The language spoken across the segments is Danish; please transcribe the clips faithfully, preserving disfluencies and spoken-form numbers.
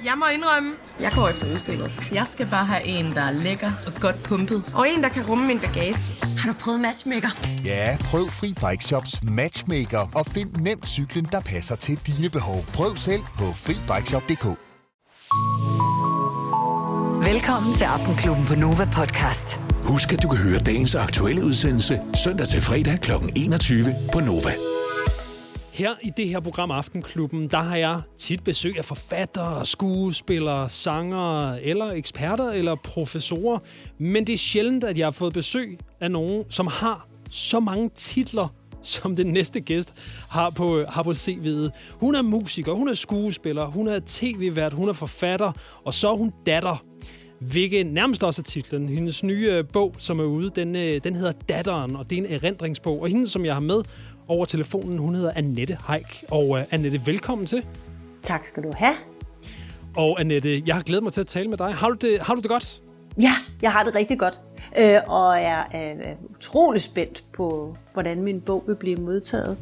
Jeg må indrømme, jeg går efter udstyret. Jeg skal bare have en, der er lækker og godt pumpet. Og en, der kan rumme min bagage. Har du prøvet Matchmaker? Ja, prøv Free Bike Shops Matchmaker og find nemt cyklen, der passer til dine behov. Prøv selv på fri bike shop punktum d k. Velkommen til Aftenklubben på Nova Podcast. Husk, at du kan høre dagens aktuelle udsendelse søndag til fredag klokken enogtyve på Nova. Her i det her program Aftenklubben, der har jeg tit besøg af forfattere, skuespillere, sangere eller eksperter eller professorer. Men det er sjældent, at jeg har fået besøg af nogen, som har så mange titler, som den næste gæst har på, har på C V'et. Hun er musiker, hun er skuespiller, hun er tv-vært, hun er forfatter, og så er hun datter. Hvilket nærmest også er titlen. Hendes nye bog, som er ude, den, den hedder Datteren, og det er en erindringsbog. Og hende, som jeg har med over telefonen, hun hedder Annette Heick. Og uh, Annette, velkommen til. Tak skal du have. Og Annette, jeg har glædet mig til at tale med dig. Har du det, har du det godt? Ja, jeg har det rigtig godt. Øh, og jeg er utrolig spændt på, hvordan min bog vil blive modtaget.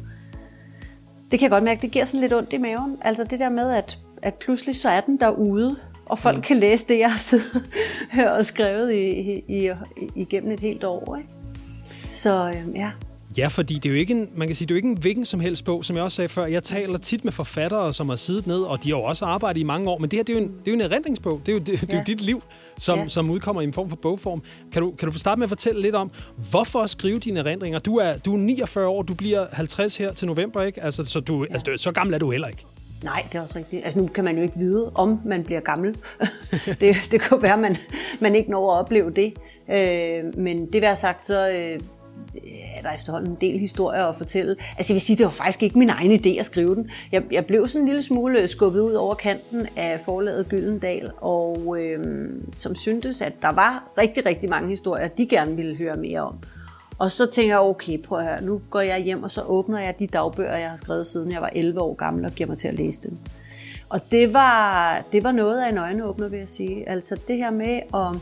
Det kan jeg godt mærke, det giver sådan lidt ondt i maven. Altså det der med, at, at pludselig så er den derude, og folk mm. kan læse det, jeg har siddet og skrevet i, i, i, igennem et helt år. Ikke? Så øh, ja. Ja, fordi det er jo ikke en, man kan sige, det er jo ikke en hvilken som helst bog, som jeg også sagde før. Jeg taler tit med forfattere, som har siddet ned, og de har jo også arbejdet i mange år. Men det her, det er jo en, det er jo en erindringsbog. Det er jo, det, det er jo dit liv, som, ja. som udkommer i en form for bogform. Kan du, kan du få starte med at fortælle lidt om, hvorfor skrive dine erindringer? Du er, du er niogfyrre år, du bliver halvtreds her til november, ikke? Altså, så, du, ja. altså, så gammel er du heller ikke. Nej, det er også rigtigt. Altså nu kan man jo ikke vide, om man bliver gammel. det, det kan være, at man, man ikke når at opleve det. Øh, men det vil jeg sagt, så øh, er der efterhånden en del historier at fortælle. Altså jeg vil sige, det var faktisk ikke min egen idé at skrive den. Jeg, jeg blev sådan en lille smule skubbet ud over kanten af forlaget Gyldendal, og øh, som syntes, at der var rigtig, rigtig mange historier, de gerne ville høre mere om. Og så tænker jeg, okay, prøv at høre, nu går jeg hjem, og så åbner jeg de dagbøger, jeg har skrevet siden jeg var elleve år gammel, og giver mig til at læse dem. Og det var, det var noget af en øjenåbner, vil jeg sige. Altså det her med at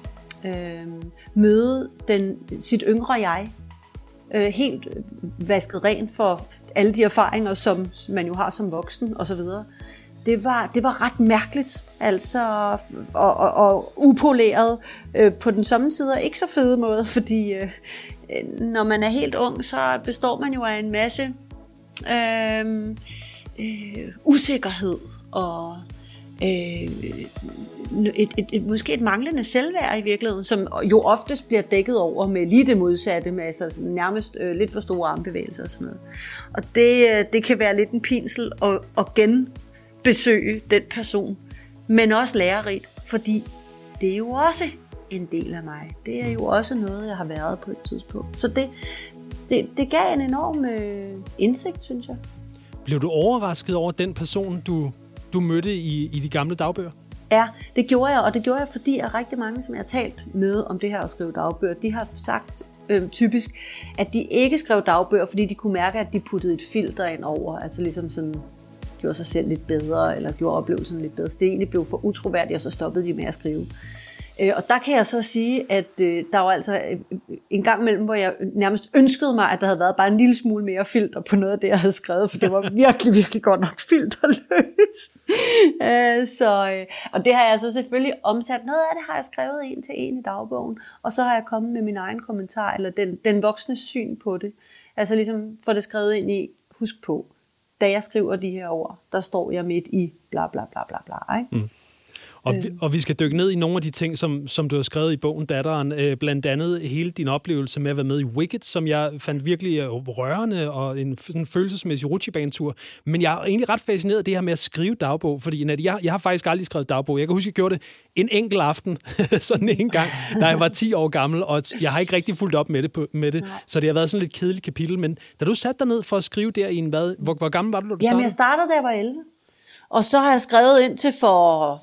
øh, møde den, sit yngre jeg, øh, helt vasket ren for alle de erfaringer, som man jo har som voksen osv. Det var, det var ret mærkeligt, altså, og, og, og upoleret øh, på den samme side, og ikke så fede måde, fordi øh, når man er helt ung, så består man jo af en masse øh, øh, usikkerhed og øh, et, et, et, måske et manglende selvværd i virkeligheden, som jo oftest bliver dækket over med lige det modsatte, med altså nærmest øh, lidt for store armbevægelser og sådan noget. Og det, det kan være lidt en pinsel at, at gen besøge den person, men også lærerigt, fordi det er jo også en del af mig. Det er jo også noget, jeg har været på et tidspunkt. Så det, det, det gav en enorm øh, indsigt, synes jeg. Blev du overrasket over den person, du, du mødte i, i de gamle dagbøger? Ja, det gjorde jeg, og det gjorde jeg, fordi at rigtig mange, som jeg har talt med om det her at skrive dagbøger, de har sagt øh, typisk, at de ikke skrev dagbøger, fordi de kunne mærke, at de puttede et filter ind over, altså ligesom sådan gjorde sig selv lidt bedre, eller gjorde oplevelsen lidt bedre. Så det egentlig blev for utroværdigt, og så stoppede de med at skrive. Og der kan jeg så sige, at der var altså en gang imellem, hvor jeg nærmest ønskede mig, at der havde været bare en lille smule mere filter på noget af det, jeg havde skrevet, for det var virkelig, virkelig godt nok filterløst. Så, og det har jeg så selvfølgelig omsat. Noget af det har jeg skrevet en til en i dagbogen, og så har jeg kommet med min egen kommentar, eller den, den voksne syn på det. Altså ligesom få det skrevet ind i, husk på, da jeg skriver de her ord, der står jeg midt i bla bla bla bla bla, ikke? Mm. Og vi, og vi skal dykke ned i nogle af de ting, som, som du har skrevet i bogen Datteren. Øh, blandt andet hele din oplevelse med at være med i Wicked, som jeg fandt virkelig rørende og en sådan følelsesmæssig rutsjebanetur. Men jeg er egentlig ret fascineret af det her med at skrive dagbog, fordi jeg, jeg har faktisk aldrig skrevet dagbog. Jeg kan huske, at jeg gjorde det en enkelt aften, sådan en gang, da jeg var ti år gammel, og jeg har ikke rigtig fulgt op med det, på, med det så det har været sådan et lidt kedeligt kapitel. Men da du satte dig ned for at skrive der i en hvad, hvor, hvor gammel var du, da du startede? Jamen, jeg startede, da jeg var elleve. Og så har jeg skrevet ind til for...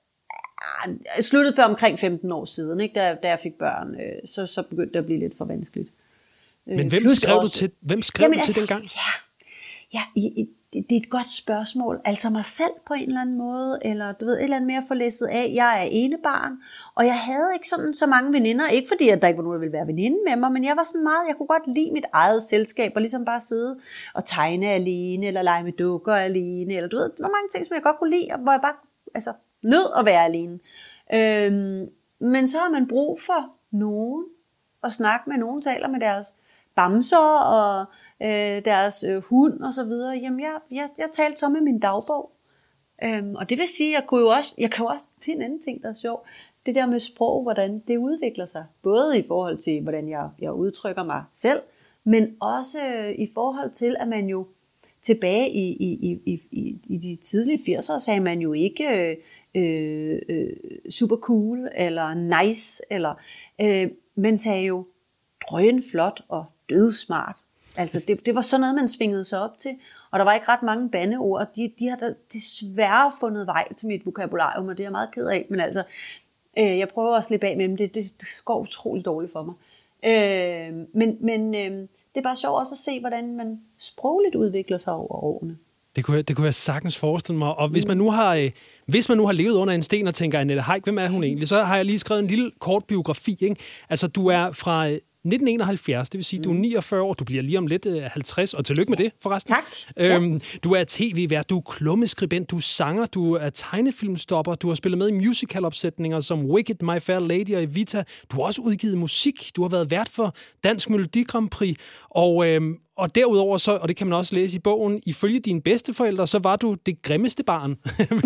Jeg sluttede for omkring femten år siden, ikke? Da, da jeg fik børn, øh, så, så begyndte det at blive lidt for vanskeligt. Øh, Men hvem skrev også, du til, hvem skrev jamen, du til altså, dengang? Ja, ja i, det er et godt spørgsmål. Altså mig selv på en eller anden måde, eller du ved, et eller andet mere forlæsset af. Jeg er enebarn, og jeg havde ikke sådan så mange veninder. Ikke fordi, at der ikke var nogen, der ville være veninde med mig, men jeg var sådan meget, jeg kunne godt lide mit eget selskab, og ligesom bare sidde og tegne alene, eller lege med dukker alene, eller du ved, der var mange ting, som jeg godt kunne lide, og hvor jeg bare, altså, nød at være alene. Øhm, men så har man brug for nogen at snakke med. Nogen taler med deres bamser og øh, deres øh, hund og så videre. Jamen, jeg, jeg, jeg talte så med min dagbog. Øhm, og det vil sige, jeg kunne jo også, jeg kan jo også, det er en anden ting, der er sjov. Det der med sprog, hvordan det udvikler sig. Både i forhold til, hvordan jeg, jeg udtrykker mig selv, men også øh, i forhold til, at man jo tilbage i, i, i, i, i de tidlige firsere sagde man jo ikke øh, øh, super cool eller nice, eller, øh, man sagde jo drøn flot og dødsmart. Altså det, det var sådan noget, man svingede sig op til. Og der var ikke ret mange bandeord. De, de har da desværre fundet vej til mit vokabularium, og det er jeg meget ked af. Men altså, øh, jeg prøver at slippe af med dem. Det, det går utroligt dårligt for mig. Øh, men men øh, det er bare sjovt også at se, hvordan man sprogligt udvikler sig over årene. Det kunne, jeg, det kunne jeg sagtens forestille mig. Og hvis man nu har, øh, hvis man nu har levet under en sten og tænker, Annette Heick, hvem er hun egentlig? Så har jeg lige skrevet en lille kort biografi. Ikke? Altså, du er fra nitten enoghalvfjerds, det vil sige, mm. du er niogfyrre år, du bliver lige om lidt halvtreds, og tillykke med det, forresten. Tak. Øhm, ja. Du er tv-vært, du er klummeskribent, du er sanger, du er tegnefilmstopper, du har spillet med i musicalopsætninger som Wicked, My Fair Lady og Evita. Du har også udgivet musik, du har været vært for Dansk Melodi Grand Prix, og, øhm, og derudover så, og det kan man også læse i bogen, ifølge dine bedsteforældre, så var du det grimmeste barn.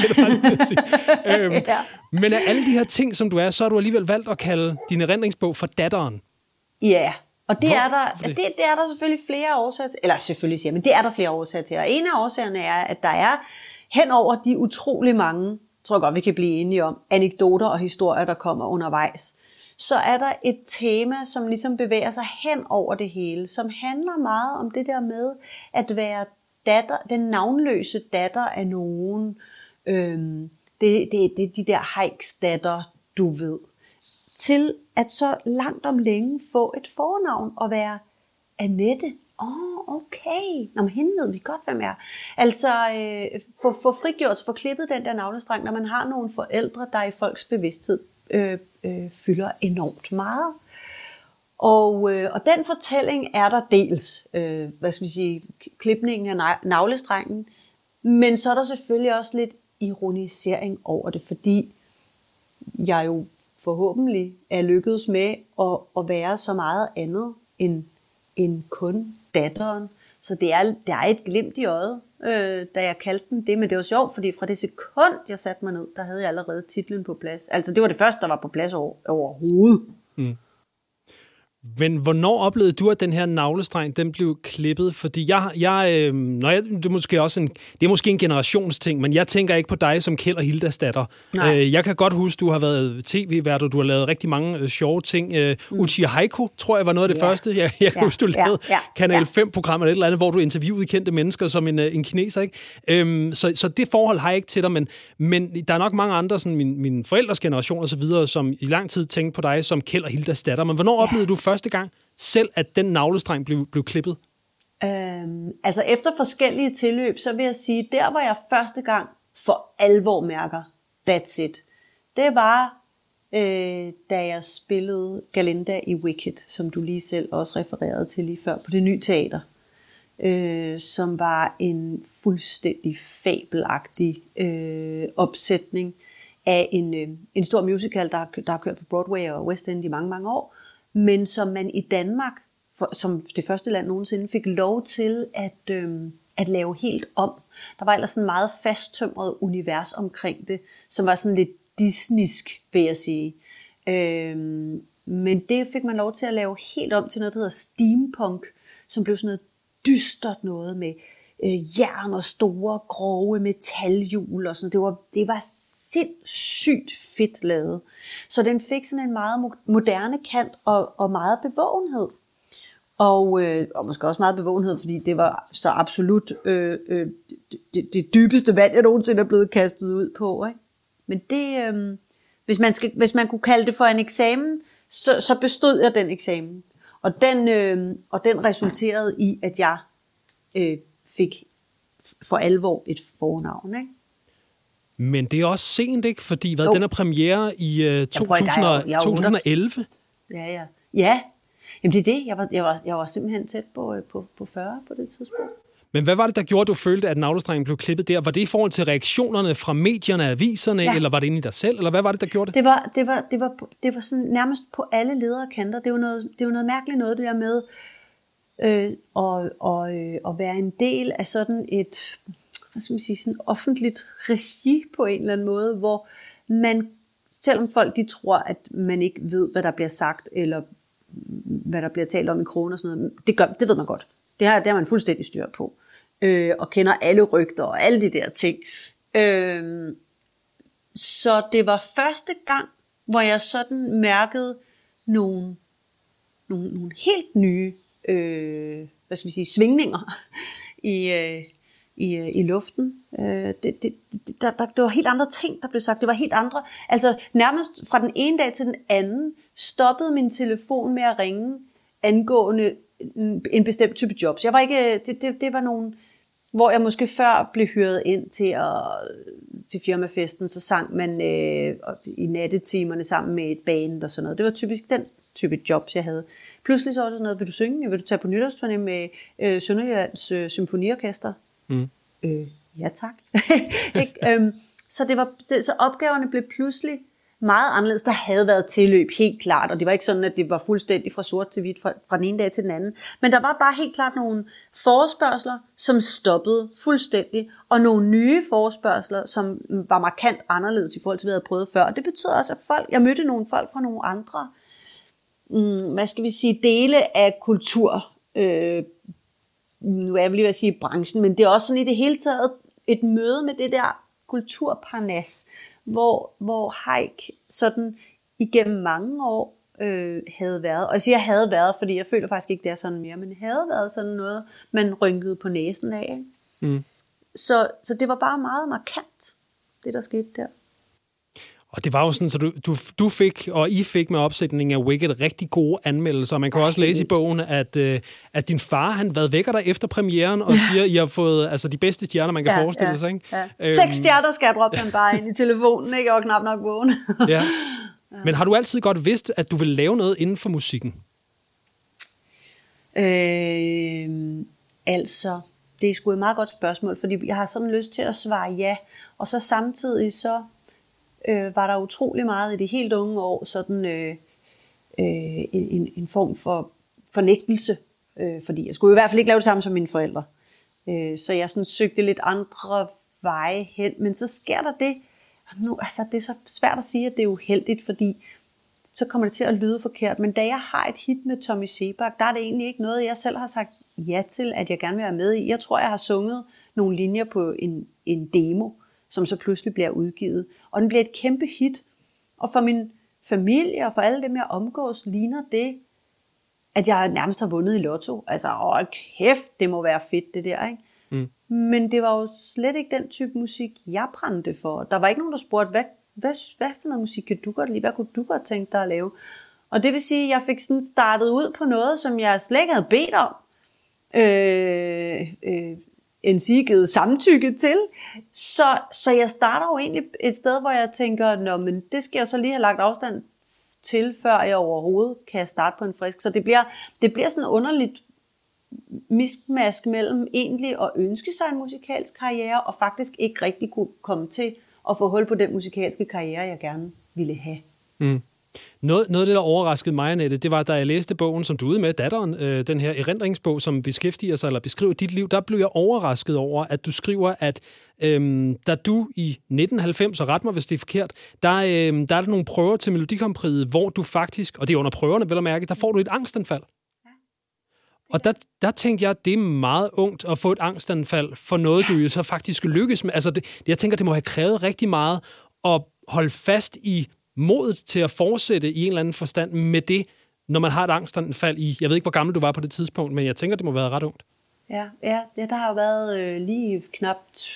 øhm, ja. Men af alle de her ting, som du er, så har du alligevel valgt at kalde din erindringsbog for Datteren. Ja, og det Hvor, er, der, det? Det, det er der selvfølgelig flere årsager til, eller selvfølgelig siger men det er der flere årsager til, og en af årsagerne er, at der er hen over de utrolig mange, tror jeg godt vi kan blive enige om, anekdoter og historier, der kommer undervejs, så er der et tema, som ligesom bevæger sig hen over det hele, som handler meget om det der med at være datter, den navnløse datter af nogen. Øhm, det, det, det er de der Heicks datter, du ved. Til at så langt om længe få et fornavn og være Annette. Åh, oh, okay. Nå, men hende ved vi godt, hvem er. Altså, øh, få, få frigjort, få klippet den der navnestreng, når man har nogle forældre, der i folks bevidsthed øh, øh, fylder enormt meget. Og, øh, og den fortælling er der dels, øh, hvad skal vi sige, klipningen af navlestrengen, men så er der selvfølgelig også lidt ironisering over det, fordi jeg jo forhåbentlig er lykkedes med at, at være så meget andet end, end kun datteren. Så det er, det er et glimt i øjet, øh, da jeg kaldte den det. Men det var sjovt, fordi fra det sekund, jeg satte mig ned, der havde jeg allerede titlen på plads. Altså det var det første, der var på plads over, overhovedet. Mm. Men hvornår oplevede du, at den her navlestreng, den blev klippet? Fordi jeg, jeg, øh, når jeg det, er måske også en, det er måske en generationsting, men jeg tænker ikke på dig som Kjeld og Hildas datter. Øh, jeg kan godt huske, du har været tv-vært, og du har lavet rigtig mange øh, sjove ting. Øh, mm. Uchiha Haiku, tror jeg, var noget af det ja. første. Jeg, jeg ja. huske, du lavede ja. Ja. Kanal fem-program eller et eller andet, hvor du interviewede kendte mennesker som en, en kineser. Ikke? Øhm, så, så det forhold har jeg ikke til dig, men, men der er nok mange andre, sådan min, min forældres generation og så videre, som i lang tid tænkte på dig som Kjeld og Hildas datter. Men hvornår ja. oplevede du første gang selv, at den navlestreng blev, blev klippet? Øhm, altså efter forskellige tilløb, så vil jeg sige, der hvor jeg første gang for alvor mærker, that's it, det var, øh, da jeg spillede Galinda i Wicked, som du lige selv også refererede til lige før, på Det Nye Teater, øh, som var en fuldstændig fabelagtig øh, opsætning af en, øh, en stor musical, der, der har kørt på Broadway og West End i mange, mange år, men som man i Danmark, for, som det første land nogensinde, fik lov til at, øhm, at lave helt om. Der var ellers sådan en meget fasttømret univers omkring det, som var sådan lidt disneysk, vil jeg sige. Øhm, men det fik man lov til at lave helt om til noget, der hedder steampunk, som blev sådan noget dystert noget med øh, jern og store, grove metalhjul og sådan. Det var, det var sindssygt fedt lavet. Så den fik sådan en meget moderne kant og, og meget bevågenhed. Og, øh, og måske også meget bevågenhed, fordi det var så absolut øh, øh, det, det dybeste vand, jeg nogensinde er blevet kastet ud på. Ikke? Men det, øh, hvis, man skal, hvis man kunne kalde det for en eksamen, så, så bestod jeg den eksamen. Og den, øh, og den resulterede i, at jeg øh, fik for alvor et fornavn, ikke? Men det er også sent, ikke? Fordi hvad, den er premiere i uh, to tusind og elleve. Ja, ja. Ja, jamen det er det. Jeg var, jeg var, jeg var simpelthen tæt på, på, på fyrre på det tidspunkt. Men hvad var det, der gjorde, at du følte, at navlestrengen blev klippet der? Var det i forhold til reaktionerne fra medierne, aviserne, ja. eller var det inde i dig selv? Eller hvad var det, der gjorde det? Det var, det var, det var, det var sådan nærmest på alle ledere kanter. Det var noget, det var noget mærkeligt noget, det der med øh, og, og, øh, at være en del af sådan et, hvad skal man sige, sådan offentligt regi på en eller anden måde, hvor man, selvom folk de tror, at man ikke ved, hvad der bliver sagt, eller hvad der bliver talt om i kroner og sådan noget, det, gør, det ved man godt. Det har, det har man fuldstændig styr på. Øh, og kender alle rygter og alle de der ting. Øh, så det var første gang, hvor jeg sådan mærkede nogle, nogle, nogle helt nye øh, hvad skal vi sige, svingninger i, øh, i, øh, i luften. Øh, det, det, det, der, der, det var helt andre ting, der blev sagt. Det var helt andre. Altså nærmest fra den ene dag til den anden stoppede min telefon med at ringe angående en bestemt type jobs. Jeg var ikke, det, det, det var nogle, hvor jeg måske før blev hyret ind til, at, til firmafesten, så sang man øh, i nattetimerne sammen med et band og sådan noget. Det var typisk den type jobs, jeg havde. Pludselig så var det sådan noget, vil du synge? Vil du tage på nytårsturné med øh, Sønderjyllands øh, Symfoniorkester? Mm. Øh, ja, tak. øhm, så, det var, så, så opgaverne blev pludselig meget anderledes. Der havde været tilløb, helt klart, og det var ikke sådan, at det var fuldstændig fra sort til hvidt fra, fra den ene dag til den anden. Men der var bare helt klart nogle forespørgsler, som stoppede fuldstændig, og nogle nye forespørgsler, som var markant anderledes i forhold til, hvad jeg havde prøvet før. Og det betød også, at folk, jeg mødte nogle folk fra nogle andre, mm, hvad skal vi sige, dele af kultur. Øh, nu er jeg lige ved at sige branchen, men det er også sådan i det hele taget et møde med det der kulturparnas, hvor, hvor Haik sådan igennem mange år øh, havde været, og jeg siger havde været, fordi jeg føler faktisk ikke, det er sådan mere, men havde været sådan noget, man rynkede på næsen af. Mm. Så, så det var bare meget markant, det der skete der. Og det var jo sådan, så du, du, du fik, og I fik med opsætningen af Wicked rigtig gode anmeldelser. Man kan også læse i bogen, at, øh, at din far, han været vækker dig efter premieren, og siger, at I har fået altså, de bedste stjerner, man kan ja, forestille ja, sig. Ikke? Ja. Øhm, Seks stjerner skal jeg droppe den bare ind i telefonen, ikke? Og knap nok vågen. ja. Men har du altid godt vidst, at du vil lave noget inden for musikken? Øh, altså, det er sgu et meget godt spørgsmål, fordi jeg har sådan lyst til at svare ja, og så samtidig så Øh, var der utrolig meget i de helt unge år sådan øh, øh, en, en form for fornægtelse, øh, fordi jeg skulle i hvert fald ikke lave det samme som mine forældre. Øh, så jeg sådan søgte lidt andre veje hen, men så sker der det, nu, altså det er så svært at sige, at det er uheldigt, fordi så kommer det til at lyde forkert, men da jeg har et hit med Tommy Sebak, der er det egentlig ikke noget, jeg selv har sagt ja til, at jeg gerne vil være med i. Jeg tror, jeg har sunget nogle linjer på en, en demo, som så pludselig bliver udgivet. Og den bliver et kæmpe hit. Og for min familie og for alle dem, jeg omgås, ligner det, at jeg nærmest har vundet i lotto. Altså, åh kæft, det må være fedt, det der, ikke? Mm. Men det var jo slet ikke den type musik, jeg brændte for. Der var ikke nogen, der spurgte, hvad, hvad, hvad for noget musik kan du godt lide? Hvad kunne du godt tænke dig at lave? Og det vil sige, at jeg fik sådan startet ud på noget, som jeg slet ikke havde bedt om. Øh, øh, en sige givet samtykke til. Så, så jeg starter jo egentlig et sted, hvor jeg tænker, nå, men det skal jeg så lige have lagt afstand til, før jeg overhovedet kan starte på en frisk. Så det bliver, det bliver sådan underligt miskmask mellem egentlig at ønske sig en musikalsk karriere, og faktisk ikke rigtig kunne komme til at få hul på den musikalske karriere, jeg gerne ville have. Mm. Noget, noget af det, der overraskede mig, Annette, det var, da jeg læste bogen, som du er ude med, Datteren, øh, den her erindringsbog, som beskæftiger sig eller beskriver dit liv, der blev jeg overrasket over, at du skriver, at øh, da du i nitten halvfems, og ret mig, hvis det er forkert, der, øh, der er der nogle prøver til Melodi Grand Prix, hvor du faktisk, og det er under prøverne, vel at mærke, der får du et angstanfald. Ja. Og der, der tænkte jeg, at det er meget ungt at få et angstanfald for noget, du jo så faktisk lykkes med. Altså, det, jeg tænker, det må have krævet rigtig meget at holde fast i modet til at fortsætte i en eller anden forstand med det, når man har et angstanfald i, jeg ved ikke, hvor gammel du var på det tidspunkt, men jeg tænker, det må have været ret ungt. Ja, ja, ja der har jo været øh, lige knap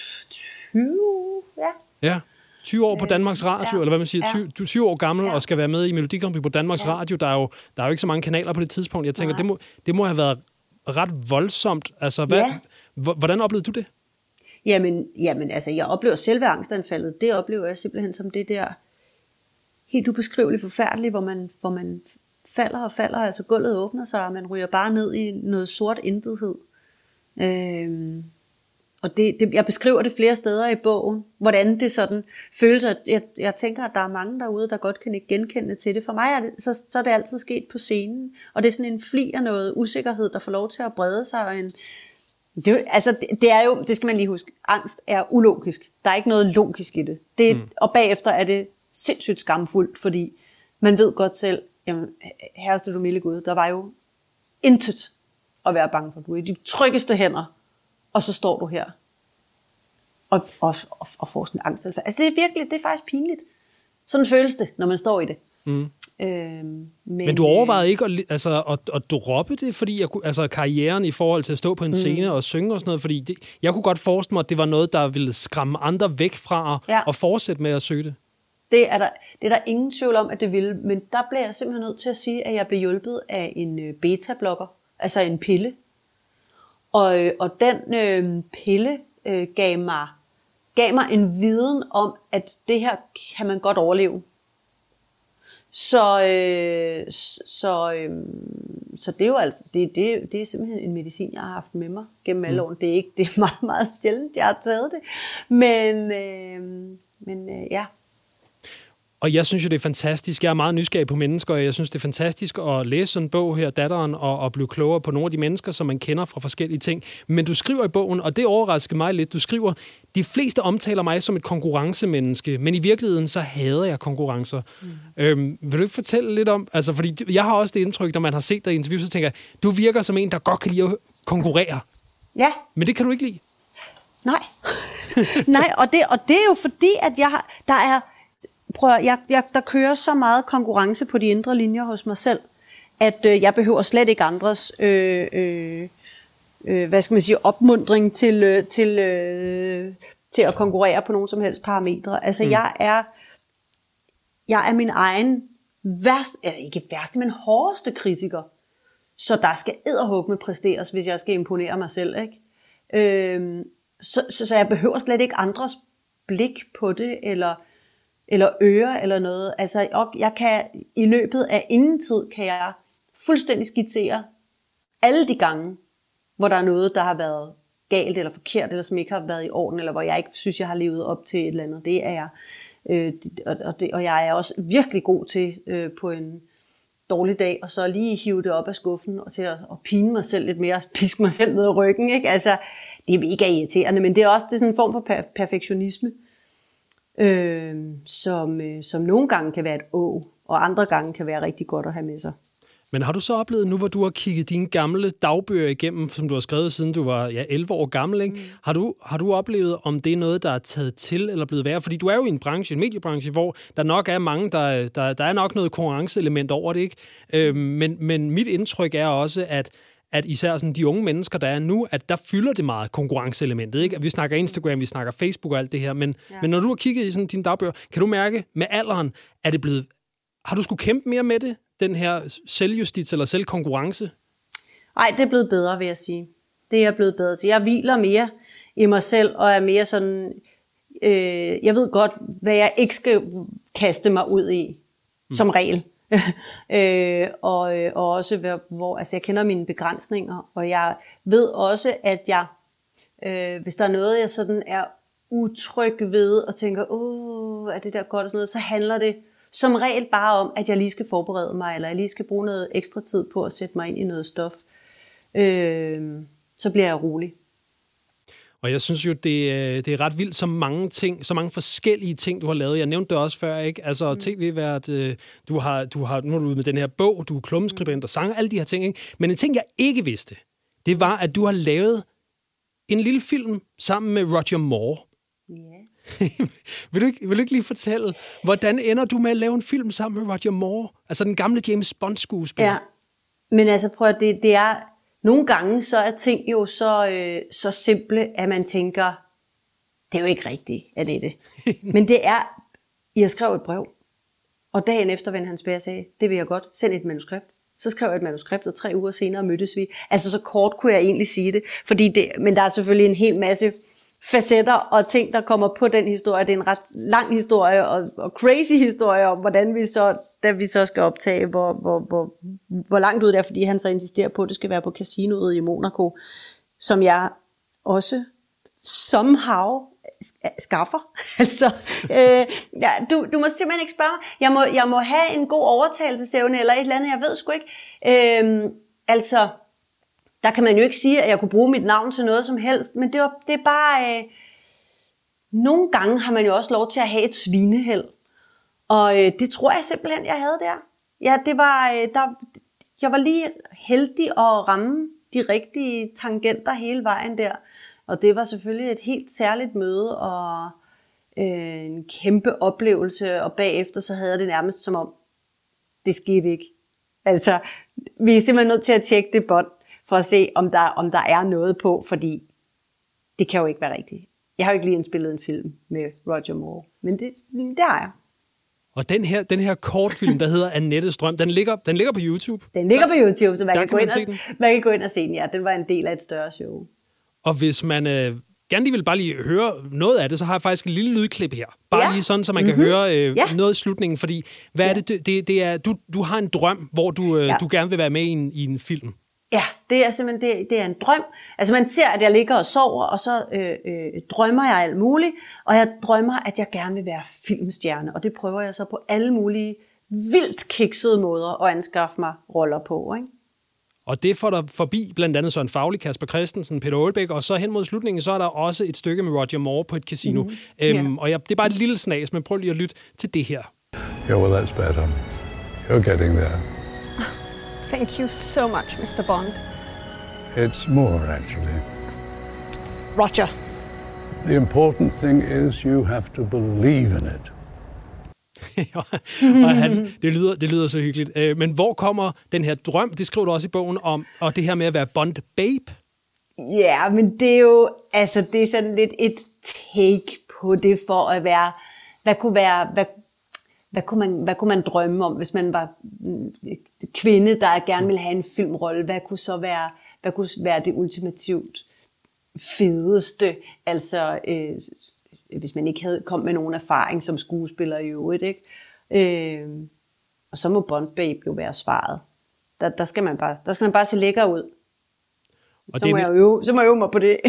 tyve, ja. Ja, tyve år på Danmarks Radio, ja. Eller hvad man siger, tyve, du er tyve år gammel ja. Og skal være med i Melodi Grand Prix på Danmarks ja. Radio. Der er, jo, der er jo ikke så mange kanaler på det tidspunkt. Jeg tænker, det må, det må have været ret voldsomt. Altså, hvad, ja. Hvordan oplevede du det? Jamen, jamen, altså, jeg oplever selve angstanfaldet. Det oplever jeg simpelthen som det der helt ubeskriveligt forfærdeligt, hvor man, hvor man falder og falder, altså gulvet åbner sig, og man ryger bare ned i noget sort intethed. Øhm, og det, det, jeg beskriver det flere steder i bogen, hvordan det sådan føles. Jeg, jeg tænker, at der er mange derude, der godt kan ikke genkende til det. For mig er det, så, så er det altid sket på scenen. Og det er sådan en fli af noget usikkerhed, der får lov til at brede sig. Og en, det, altså, det, det er jo, det skal man lige huske, angst er ulogisk. Der er ikke noget logisk i det. det mm. Og bagefter er det sindssygt skamfuldt, fordi man ved godt selv, jamen, herreste du milde Gud, der var jo intet at være bange for. Du er i de tryggeste hænder, og så står du her og, og, og, og får sådan en angst. Altså det er virkelig, det er faktisk pinligt. Sådan føles det, når man står i det. Mm. Øhm, men, men du overvejede ikke at, altså, at, at droppe det, fordi jeg, altså, karrieren i forhold til at stå på en scene mm. og synge og sådan noget, fordi det, jeg kunne godt forestille mig, at det var noget, der ville skræmme andre væk fra at, ja. at fortsætte med at søge det. Det er, der, det er der ingen tvivl om, at det ville, men der blev jeg simpelthen nødt til at sige, at jeg blev hjulpet af en beta-blokker, altså en pille. Og, og den øh, pille øh, gav, mig, gav mig en viden om, at det her kan man godt overleve. Så, øh, så, øh, så det er jo altså, det, det, det er simpelthen en medicin, jeg har haft med mig gennem alle årene. Det er ikke, det er meget, meget sjældent, jeg har taget det. Men, øh, men øh, ja. Og jeg synes jo, det er fantastisk. Jeg er meget nysgerrig på mennesker, og jeg synes, det er fantastisk at læse sådan en bog her, Datteren, og, og blive klogere på nogle af de mennesker, som man kender fra forskellige ting. Men du skriver i bogen, og det overrasker mig lidt, du skriver, de fleste omtaler mig som et konkurrencemenneske, men i virkeligheden så hader jeg konkurrencer. Mm. Øhm, vil du ikke fortælle lidt om, altså fordi jeg har også det indtryk, når man har set dig i interview, så tænker jeg, du virker som en, der godt kan lide at konkurrere. Ja. Men det kan du ikke lide. Nej. Nej, og det, og det er jo fordi, at jeg har, der er Prøv, jeg, jeg, der kører så meget konkurrence på de indre linjer hos mig selv, at øh, jeg behøver slet ikke andres øh, øh, øh, hvad skal man sige, opmuntring til, øh, til, øh, til at konkurrere på nogen som helst parametre. Altså mm. jeg er jeg er min egen værste, eller ikke værste, men hårdeste kritiker. Så der skal edderhugme præsteres, hvis jeg skal imponere mig selv, ikke? Øh, så, så, så jeg behøver slet ikke andres blik på det, eller eller øre eller noget. Altså, jeg kan i løbet af ingen tid, kan jeg fuldstændig skitsere alle de gange, hvor der er noget, der har været galt eller forkert, eller som ikke har været i orden, eller hvor jeg ikke synes, jeg har levet op til et eller andet. Det er jeg. Øh, og, det, og jeg er også virkelig god til øh, på en dårlig dag, og så lige hive det op af skuffen, og til at, at pine mig selv lidt mere, piske mig selv ned ad ryggen. Ikke? Altså, det er mega irriterende, men det er også det er sådan en form for per- perfektionisme. Øh, som, øh, som nogle gange kan være et å, og andre gange kan være rigtig godt at have med sig. Men har du så oplevet nu, hvor du har kigget dine gamle dagbøger igennem, som du har skrevet siden du var ja, elleve år gammel, ikke? Mm. Har, du, har du oplevet, om det er noget, der er taget til eller blevet værre? Fordi du er jo i en branche, en mediebranche, hvor der nok er mange, der, der, der er nok noget konkurrenceelement over det, ikke? Øh, men, men mit indtryk er også, at at især sådan de unge mennesker, der er nu, at der fylder det meget konkurrenceelementet, ikke? At vi snakker Instagram, vi snakker Facebook og alt det her, men, ja. men når du har kigget i sådan dine dagbøger, kan du mærke, med alderen, er det blevet, har du skulle kæmpe mere med det, den her selvjustits eller selvkonkurrence? Nej, det er blevet bedre, vil jeg sige. Det er blevet bedre til. Jeg hviler mere i mig selv, og er mere sådan, øh, jeg ved godt, hvad jeg ikke skal kaste mig ud i, mm. som regel. øh, og, og også hvor altså jeg kender mine begrænsninger, og jeg ved også, at jeg øh, hvis der er noget jeg sådan er utryg ved og tænker, åh, er det der godt og sådan noget, så handler det som regel bare om, at jeg lige skal forberede mig, eller jeg lige skal bruge noget ekstra tid på at sætte mig ind i noget stof. Øh, så bliver jeg rolig. Og jeg synes jo, det, det er ret vildt, så mange ting, så mange forskellige ting, du har lavet. Jeg nævnte det også før, ikke? Altså, mm. tv-vært, du har, du har, nu er du ude med den her bog, du er klummeskribent og sanger, alle de her ting, ikke? Men en ting, jeg ikke vidste, det var, at du har lavet en lille film sammen med Roger Moore. Yeah. vil, du ikke, vil du ikke lige fortælle, hvordan ender du med at lave en film sammen med Roger Moore? Altså den gamle James Bond-skuespiller. Ja, men altså prøv at det, det er... Nogle gange så er ting jo så, øh, så simple, at man tænker, det er jo ikke rigtigt, at det er det. Men det er, jeg skrev et brev, og dagen efter vendte han tilbage og sagde, det vil jeg godt, send et manuskript. Så skrev jeg et manuskript, og tre uger senere mødtes vi. Altså så kort kunne jeg egentlig sige det, fordi det, men der er selvfølgelig en hel masse facetter og ting, der kommer på den historie. Det er en ret lang historie og, og crazy historie om, hvordan vi så, da vi så skal optage, hvor, hvor, hvor, hvor langt ud det er, fordi han så insisterer på, at det skal være på casinoet i Monaco, som jeg også somehow skaffer. altså, øh, ja, du, du må simpelthen ikke spørge mig. Jeg må, jeg må have en god overtagelsesevne, eller et eller andet, jeg ved sgu ikke. Øh, altså, der kan man jo ikke sige, at jeg kunne bruge mit navn til noget som helst, men det, var, det er bare... Øh, nogle gange har man jo også lov til at have et svineheld. Og øh, det tror jeg simpelthen, jeg havde der. Ja, det var, øh, der, jeg var lige heldig at ramme de rigtige tangenter hele vejen der. Og det var selvfølgelig et helt særligt møde og øh, en kæmpe oplevelse. Og bagefter så havde jeg det nærmest som om, det skete ikke. Altså, vi er simpelthen nødt til at tjekke det bånd, for at se, om der, om der er noget på, fordi det kan jo ikke være rigtigt. Jeg har jo ikke lige indspillet en film med Roger Moore, men det, det har jeg. Og den her, den her kortfilm, der hedder Annettes Drøm, den ligger, den ligger på YouTube? Den ligger på YouTube, så man, kan, kan, gå man, ind og, man kan gå ind og se den. Ja, den var en del af et større show. Og hvis man øh, gerne lige vil bare lige høre noget af det, så har jeg faktisk et lille lydklip her. Bare ja. lige sådan, så man kan mm-hmm. høre øh, ja. noget i slutningen. Fordi, hvad ja. er det? Det, det er, du, du har en drøm, hvor du, øh, ja. du gerne vil være med i en, i en film. Ja, det er simpelthen det, det er en drøm. Altså man ser, at jeg ligger og sover, og så øh, øh, drømmer jeg alt muligt. Og jeg drømmer, at jeg gerne vil være filmstjerne. Og det prøver jeg så på alle mulige vildt kiksede måder at anskaffe mig roller på, ikke? Og det får der forbi blandt andet Søren Fauli, Kasper Christensen, Peter Aalbæk, og så hen mod slutningen, så er der også et stykke med Roger Moore på et casino. Mm-hmm. Øhm, yeah. Og jeg, det er bare et lille snas, men prøv lige at lytte til det her. Yeah, well, that's better. You're getting there. Thank you so much, mister Bond. It's more, actually. Roger. The important thing is you have to believe in it. og han, det, lyder, det lyder så hyggeligt. Men hvor kommer den her drøm, det skriver du også i bogen om, og det her med at være Bond Babe? Ja, men det er jo, altså det er sådan lidt et take på det for at være, hvad kunne være, hvad, hvad, kunne man, hvad kunne man drømme om, hvis man var kvinde, der gerne ville have en filmrolle? Hvad kunne så være, hvad kunne være det ultimativt fedeste? Altså, øh, hvis man ikke havde kom med nogen erfaring som skuespiller i øvrigt, ikke? Øh, og så må Bond Babe jo være svaret. Der, der, skal man bare, der skal man bare se lækker ud. Og så, det må jeg øve, så må jeg øve mig på det.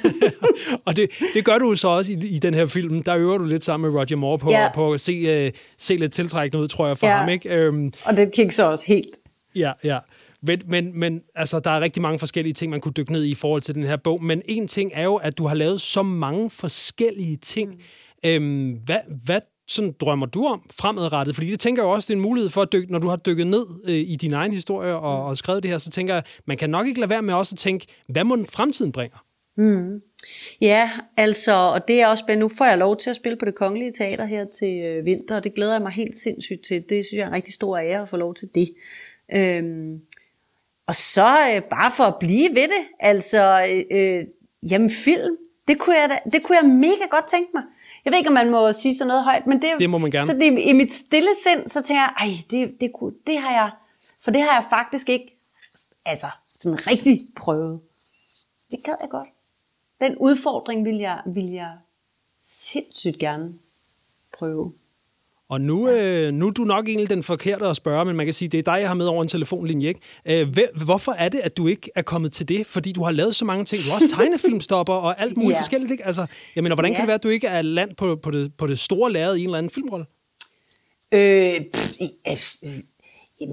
og det, det gør du så også i, i den her film. Der øver du lidt sammen med Roger Moore på, ja. på at se, uh, se lidt tiltrækkende ud, tror jeg, for ja. ham. Ikke? Um, og det kikker så også helt. Ja, ja. Men, men, men altså, der er rigtig mange forskellige ting, man kunne dykke ned i i forhold til den her bog. Men en ting er jo, at du har lavet så mange forskellige ting. Mm. Um, hvad, hvad sådan drømmer du om fremadrettet? Fordi det tænker jeg også, det er en mulighed for, at dykke, når du har dykket ned øh, i din egen historie og, og skrevet det her, så tænker jeg, man kan nok ikke lade være med også at tænke, hvad må den fremtiden bringer? Mm. Ja, altså, og det er også spændende. Nu får jeg lov til at spille på Det Kongelige Teater her til øh, vinter, og det glæder jeg mig helt sindssygt til. Det synes jeg er en rigtig stor ære at få lov til det. Øhm, og så øh, bare for at blive ved det, altså, øh, jamen film, det kunne, jeg da, det kunne jeg mega godt tænke mig. Jeg ved ikke, om man må sige sådan noget højt, men det, det må man gerne. Så det, i mit stille sind, så tænker jeg, ej, det, det, kunne, det har jeg, for det har jeg faktisk ikke, altså, sådan rigtig prøvet. Det gad jeg godt. Den udfordring vil jeg, vil jeg sindssygt gerne prøve. Og nu, øh, nu er du nok egentlig den forkerte at spørge, men man kan sige, det er dig, jeg har med over en telefonlinje, ikke? Øh, hvorfor er det, at du ikke er kommet til det? Fordi du har lavet så mange ting. Du har også tegnefilmstopper og alt muligt ja. forskelligt, ikke? Altså, jeg mener, hvordan ja. kan det være, at du ikke er land på, på, det, på det store lærred i en eller anden filmrolle? Øh, pff, altså, øh,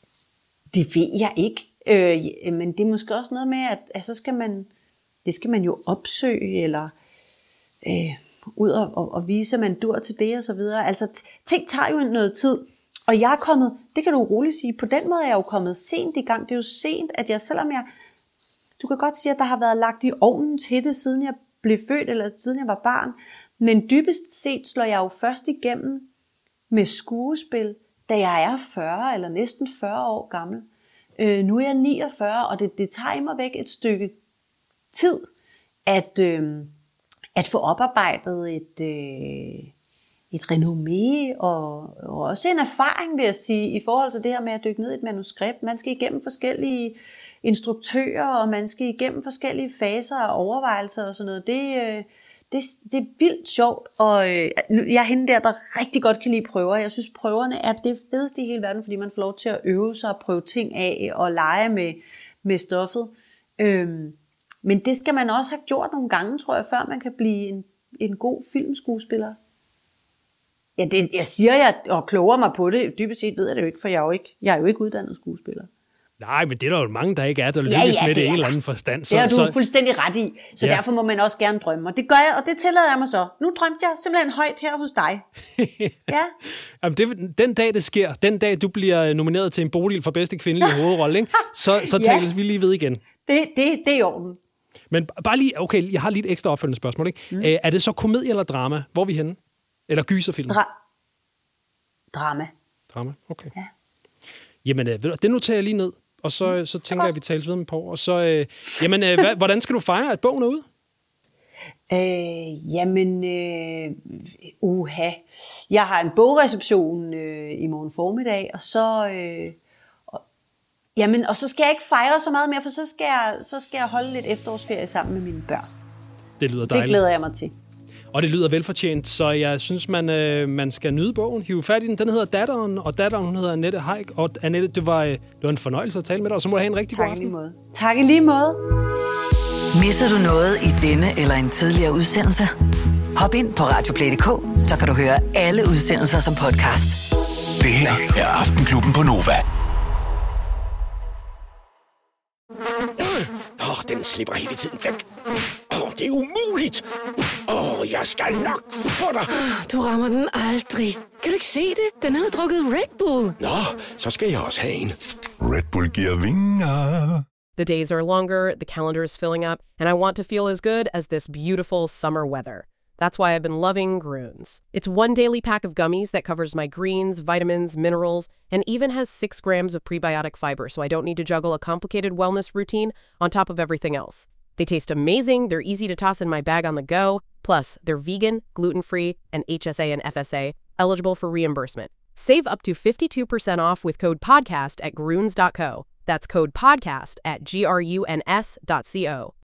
det ved jeg ikke. Øh, men det er måske også noget med, at, at så skal man, det skal man jo opsøge, eller... Øh, ud og, og, og vise, at man dur til det og så videre. Altså, ting tager jo noget tid. Og jeg er kommet, det kan du roligt sige, på den måde er jeg jo kommet sent i gang. Det er jo sent, at jeg, selvom jeg, du kan godt sige, at der har været lagt i ovnen til det, siden jeg blev født, eller siden jeg var barn. Men dybest set slår jeg jo først igennem med skuespil, da jeg er fyrre, eller næsten fyrre år gammel. Øh, nu er jeg niogfyrre, og det, det tager i mig væk et stykke tid, at... Øh, at få oparbejdet et, øh, et renommé og, og også en erfaring, vil jeg sige, i forhold til det her med at dykke ned i et manuskript. Man skal igennem forskellige instruktører, og man skal igennem forskellige faser af overvejelser og sådan noget. Det, øh, det, det er vildt sjovt, og øh, jeg er hende der, der rigtig godt kan lide prøver. Jeg synes, prøverne er det fedeste i hele verden, fordi man får lov til at øve sig og prøve ting af og lege med, med stoffet. Øh, Men det skal man også have gjort nogle gange, tror jeg, før man kan blive en, en god filmskuespiller. Ja, det, jeg siger jeg og kloger mig på det. Dybest set ved jeg det jo ikke, for jeg er jo ikke, jeg er jo ikke uddannet skuespiller. Nej, men det er der jo mange, der ikke er, der lykkes ja, ja, med det, det i en eller anden forstand. Så, det er du så... fuldstændig ret i, så ja. Derfor må man også gerne drømme. Og det gør jeg, og det tillader jeg mig så. Nu drømte jeg simpelthen højt her hos dig. Ja. Jamen, det, den dag, det sker, den dag, du bliver nomineret til en Bodil for bedste kvindelige hovedrolle, ikke? så, så ja. Tales vi lige ved igen. Det, det, det er i orden. Men bare lige, okay, jeg har lige et ekstra opfølgende spørgsmål, ikke? Mm. Æ, er det så komedie eller drama? Hvor er vi henne? Eller gyserfilm? Dra- drama. Drama, okay. Ja. Jamen, øh, det noterer jeg lige ned. Og så, så tænker jeg, at vi tales ved med på. Og så, øh, jamen, øh, hvad, hvordan skal du fejre, at bogen er ude? Øh, jamen, øh, uha. Jeg har en bogreception øh, i morgen formiddag, og så, øh, og, jamen, og så skal jeg ikke fejre så meget mere, for så skal jeg, så skal jeg holde lidt efterårsferie sammen med mine børn. Det lyder dejligt. Det glæder jeg mig til. Og det lyder velfortjent, så jeg synes, man, øh, man skal nyde bogen. Hive fat i den. Den hedder Datteren, og datteren hun hedder Annette Haik. Og Annette, det var, det var en fornøjelse at tale med dig, og så må du have en rigtig tak god aften. Tak i lige måde. Tak i lige måde. Misser du noget i denne eller en tidligere udsendelse? Hop ind på radioplay punktum d k, så kan du høre alle udsendelser som podcast. Det her er Aftenklubben på Nova. Åh, oh, den slipper hele tiden væk. Åh, oh, det er umuligt. Åh, oh, jeg skal nok få dig. Du rammer den aldrig. Kan du ikke se det? Den har drukket Red Bull. Nå, så skal jeg også have en. Red Bull giver vinger. The days are longer, the calendar is filling up, and I want to feel as good as this beautiful summer weather. That's why I've been loving Grüns. It's one daily pack of gummies that covers my greens, vitamins, minerals, and even has six grams of prebiotic fiber, so I don't need to juggle a complicated wellness routine on top of everything else. They taste amazing, they're easy to toss in my bag on the go, plus they're vegan, gluten-free, and H S A and F S A, eligible for reimbursement. Save up to fifty-two percent off with code podcast at Grüns dot co. That's code podcast at G R U N S dot C O.